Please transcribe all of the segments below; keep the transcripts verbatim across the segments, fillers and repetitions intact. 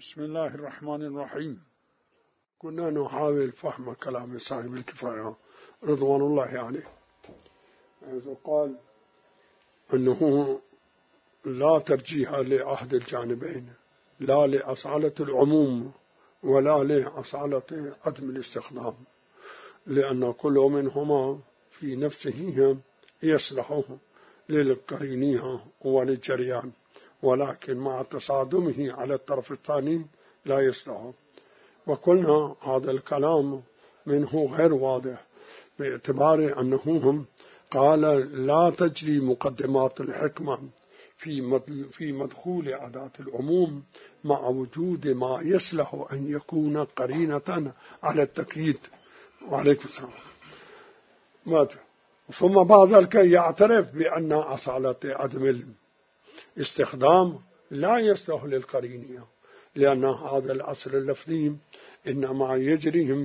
بسم الله الرحمن الرحيم. كنا نحاول فهم كلام صاحب الكفاية رضوان الله عليه، حيث قال أنه لا ترجيح لأحد الجانبين، لا لأصالة العموم ولا لأصالة عدم الاستخدام، لأن كل منهما في نفسه يصلح للقرينها وللجريان، ولكن مع تصادمه على الطرف الثاني لا يصلح. وقلنا هذا الكلام منه غير واضح، باعتبار أنه هم قال لا تجري مقدمات الحكمة في مدخول أداة العموم مع وجود ما يصلح أن يكون قرينة على التقييد. وعليكم السلام. ثم بعد ذلك يعترف بأن أصالة عدم الاستخدام لا يصلح للقرينية، لأن هذا الأصل اللفظي إنما يجري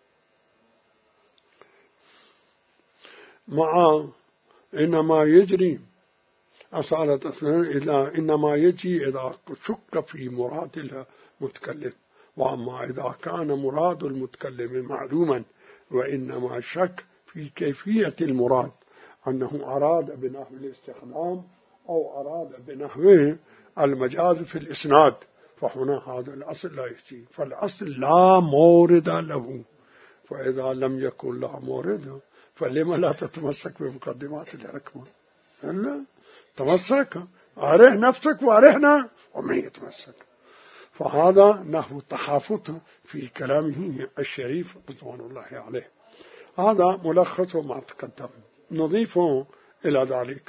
مع إنما يجري أصالة إلا إنما يجي إذا شك في مراد المتكلم، وأما إذا كان مراد المتكلم معلوما وإنما شك في كيفية المراد، أنه أراد بنحو الاستخدام أو أراد بنحو المجاز في الإسناد، فهنا هذا الأصل لا يجي، فالأصل لا مورد له. فإذا لم يكن لا مورد فلما لا تتمسك بمقدمات الحكمة؟ لا تمسك، أريح نفسك وأريحنا ومن يتمسك. فهذا نحو التحافظ في كلامه الشريف رضوان الله عليه. هذا ملخص ما تقدم. نضيف إلى ذلك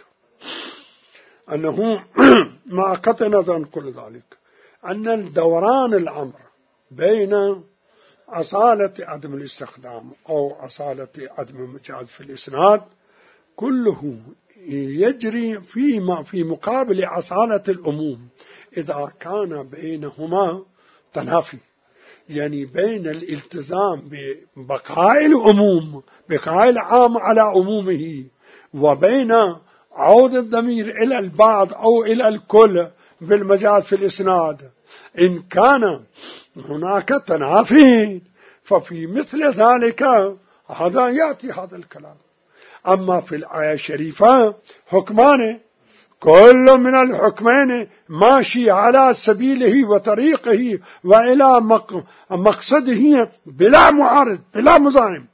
أنه مع قطع نظر كل ذلك أن الدوران الأمر بين أصالة عدم الاستخدام أو أصالة عدم المجاز في الإسناد كله يجري فيما في مقابل أصالة العموم إذا كان بينهما تنافي، يعني بين الالتزام ببقاء العموم بقاء العام على عمومه وبين عود الضمير إلى البعض أو إلى الكل بالمجاز في الإسناد. إن كان هناك تنافي ففي مثل ذلك هذا يأتي هذا الكلام. أما في الآية الشريفة حكمان كل من الحكمين ماشي على سبيله وطريقه وإلى مقصده بلا معارض بلا مزاحم،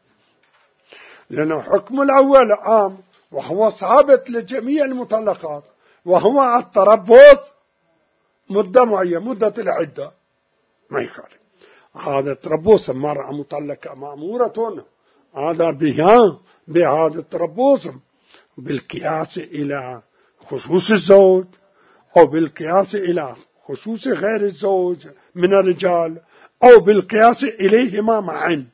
لأن الحكم الأول عام وهو ثابت لجميع المطلقات، وهو التربص مدة معينة مدة العدة ما يخالف. هذا التربص المرأة مطلقة مأمورة هذا بها بهذا التربص بالقياس إلى خصوص الزوج أو بالقياس إلى خصوص غير الزوج من الرجال أو بالقياس إليهما معا.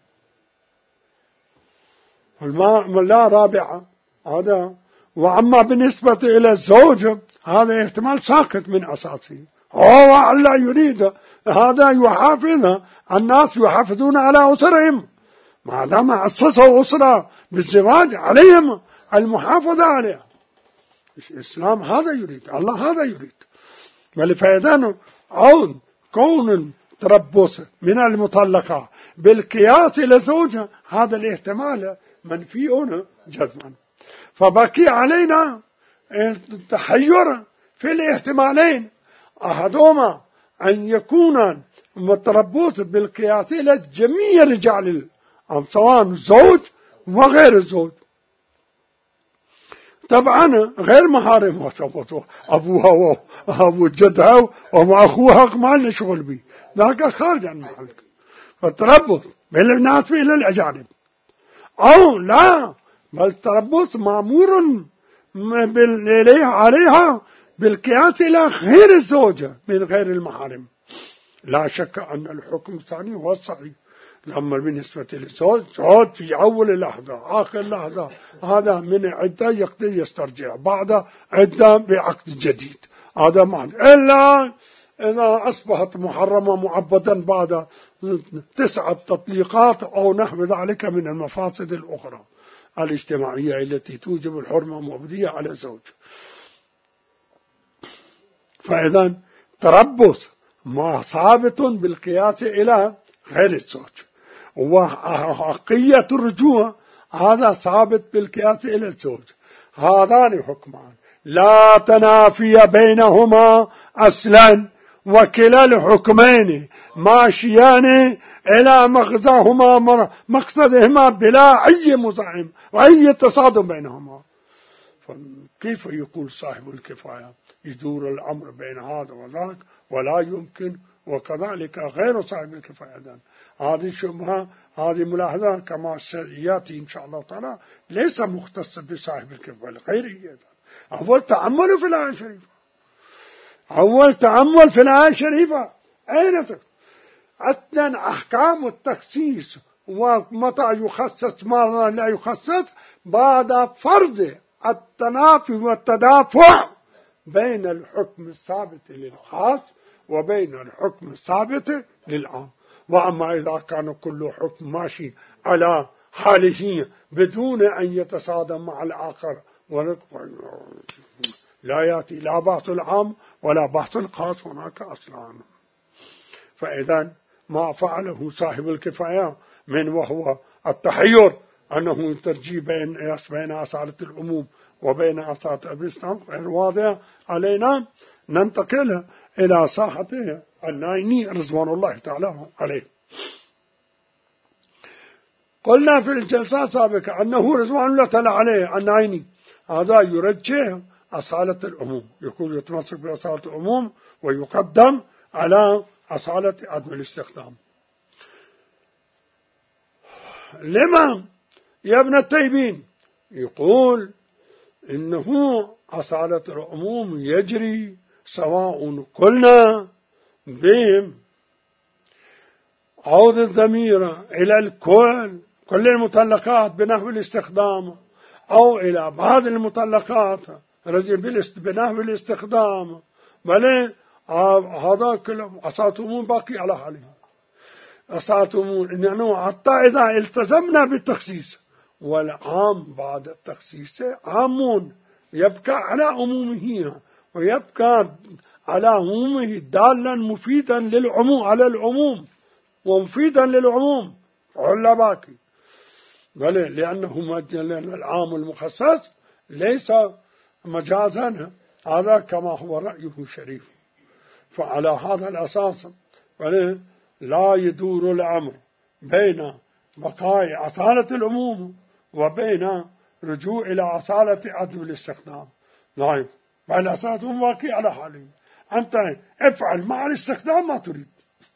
لا رابعة هذا. وأما بالنسبة إلى الزوج هذا احتمال ساقط من أساسه، هو لا يريد هذا يحافظ الناس يحافظون على أسرهم، ما دام أسسوا أسرة بالزواج عليهم المحافظة عليها. الإسلام هذا يريد، الله هذا يريد. ولفائدان عون كون تربص من المطلقة بالقياس لزوجها هذا الاحتمال منفي جزما. فبقي علينا التحير في الاحتمالين، أحدهما أن يكون متربص بالقياس إلى جميع رجال سواء الزوج وغير الزوج، طبعا غير محارم أبوها وأبو جدها ومع أخوها ما لنا شغل به، ذاك خارج عن محلك. فالتربص بالناس إلى الأجانب أو لا، بل تربص مأمور عليها بالقياس إلى غير الزوجة من غير المحارم. لا شك أن الحكم الثاني هو الصحيح. لما بالنسبة للزوج زوج في أول لحظة آخر لحظة هذا من عدة يقدر يسترجع بعد عدة بعقد جديد، هذا معنى. إلا إذا أصبحت محرمة معبدا بعد تسعة تطليقات أو نحو ذلك من المفاسد الأخرى الاجتماعية التي توجب الحرمة المعبودية على الزوج. فإذا تربص ما ثابت بالقياس إلى غير الزوج، وحقية الرجوع هذا ثابت بالقياس إلى الزوج. هذان حكمان لا تنافي بينهما أصلا، وكلا الحكمين ماشيان إلى مغزاهما مقصدهما بلا أي مزاحم وأي تصادم بينهما. فكيف يقول صاحب الكفاية يدور الأمر بين هذا وذاك ولا يمكن، وكذلك غير صاحب الكفاية؟ هذه شبهة، هذه ملاحظة كما سيأتي إن شاء الله تعالى ليس مختص بصاحب الكفاية غيره. أول تأمل في الآية الشريفة، أول تأمل في الآية الشريفة أين تكون أصلا أحكام التخصيص ومتى يخصص ماذا لا يخصص بعد فرض التنافي والتدافع بين الحكم الثابت للخاص وبين الحكم الثابت للعام. وأما إذا كان كل حكم ماشي على حاله بدون أن يتصادم مع الآخر لا يأتي لا بحث العام ولا بحث الخاص هناك أصلا. فإذا ما فعله صاحب الكفاية من وهو التحير أنه ترجيح بين بين أصالة العموم وبين أصالة الإسلام غير واضح علينا. ننتقل إلى ساحة النايني رضوان الله تعالى عليه. قلنا في الجلسة السابقة أنه رضوان الله تعالى عليه النايني هذا يرجح أصالة العموم، يقول يتمسك بأصالة العموم ويقدم على أصالة عدم الاستخدام. لما يا ابن التيبين؟ يقول إنه أصالة العموم يجري سواء قلنا بهم عود الضمير إلى الكل كل المطلقات بنحو الاستخدام أو إلى بعض المطلقات بنحو الاستخدام، بل هذا كله أصالة العموم باقي على حاله. أصالة العموم إنه حتى إذا التزمنا بالتخصيص والعام بعد التخصيص عام يبقى على عمومه ويبقى على عمومه دالا مفيدا للعموم على العموم ومفيدا للعموم ولا باقي، بل لأنه العام المخصص ليس مجازا، هذا كما هو رأيه الشريف. فعلى هذا الأساس لا يدور الأمر بين بقاء أصالة العموم وبين رجوع إلى أصالة عدم الاستخدام. لا، بل أصالة باقي على حاله. أنت افعل مع الاستخدام ما تريد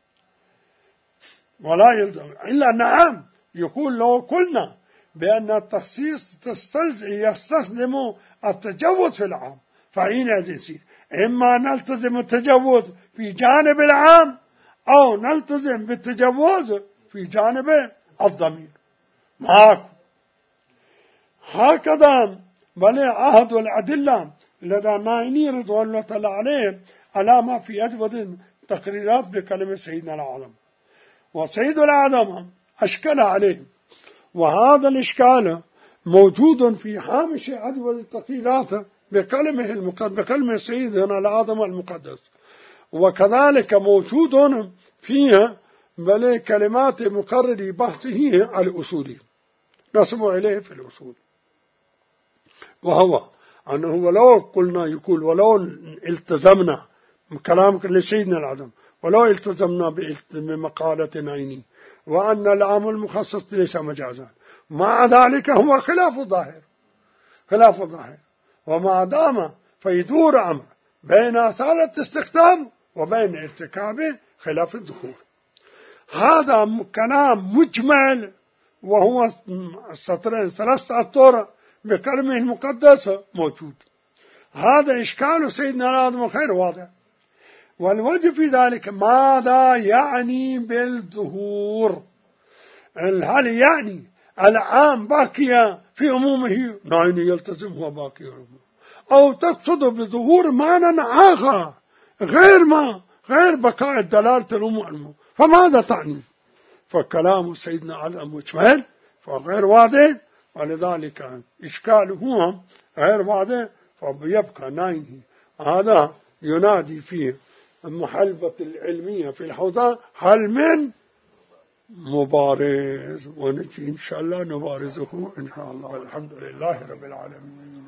ولا يلزم إلا نعم. يقول لو قلنا بأن التخصيص يستسلم التجوز في العام فعين يصير إما نلتزم التجوز في جانب العام أو نلتزم بالتجوز في جانب الضمير معك. هكذا بل عهد الأدلة لدى نايني رضوان الله تعالى عليه على ما في أجود تقريرات بكلمة سيدنا العالم. وسيد العالم أشكل عليه، وهذا الإشكال موجود في هامش أجود التقريرات بكلمه المقدس بكلمة سيدنا العالم المقدس، وكذلك موجود فيها بل كلمات مقرر بحثه الأصولي نسمع إليه في الأصول، وهو أنه ولو قلنا يقول ولو التزمنا كلامك لسيدنا العدم ولو التزمنا بمقالة نايني وأن العام المخصص ليس مجازا، مع ذلك هو خلاف الظاهر خلاف الظاهر وما دام فيدور أمر بين أصالة استخدام وبين ارتكاب خلاف الدخول. هذا كلام مجمل وهو سطرين ثلاثة أسطر بكلمه المقدسة موجود. هذا إشكال سيدنا العالم خير واضح. والوجه في ذلك ماذا يعني بالظهور؟ هل يعني العام باقية في عمومه؟ نعم يلتزم هو باقي عمومه، أو تقصد بظهور معنى آخر غير ما غير بقاء دلالة العموم؟ فماذا تعني؟ فكلام سيدنا على مجمل فغير واضح، ولذلك إشكاله غير واضح فبيبقى نايني هذا ينادي فيه المحلبة العلمية في الحوزة، هل من مبارز؟ ونجي إن شاء الله نبارزه إن شاء الله. والحمد لله رب العالمين.